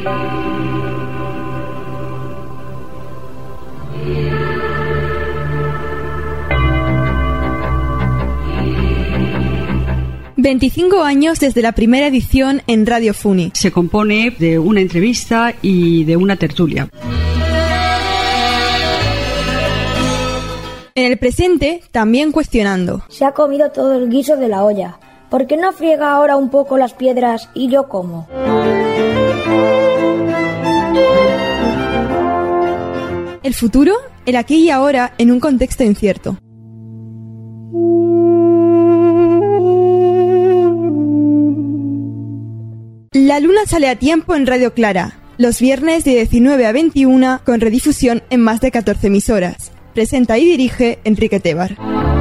...25 años desde la primera edición en Radio Funi. Se compone de una entrevista y de una tertulia. En el presente, también cuestionando. Se ha comido todo el guiso de la olla. ¿Por qué no friega ahora un poco las piedras y yo como? El futuro, el aquí y ahora, en un contexto incierto. La luna sale a tiempo en Radio Clara, los viernes de 19 a 21 con redifusión en más de 14 emisoras. Presenta y dirige Enrique Tebar.